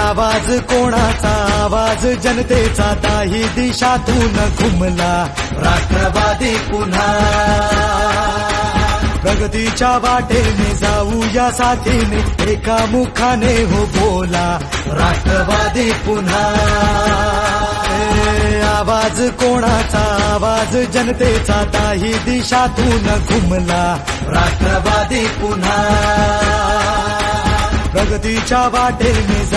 आवाज कोणाचा, आवाज जनतेचा, ताही दिशातून घुमला राष्ट्रवादी पुन्हा. प्रगतीच्या वाटेने जाऊया साथीने, एका मुखाने हो बोला राष्ट्रवादी पुन्हा. आवाज कोणाचा, आवाज जनतेचा, ताही दिशातून घुमला राष्ट्रवादी पुन्हा. प्रगतीच्या वाटेने